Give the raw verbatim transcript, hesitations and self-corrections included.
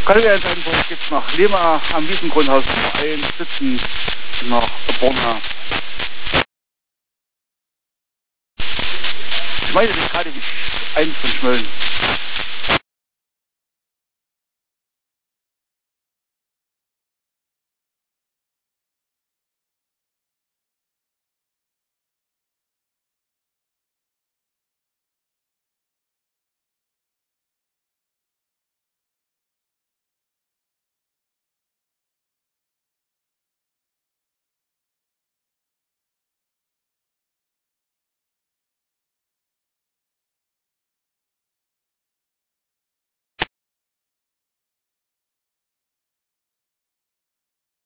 Kalksteinburg geht nach Lima am Wiesengrundhaus Nummer eins, sitzen nach Borna. Ich meine, das ist gerade wie eins von Schmölln.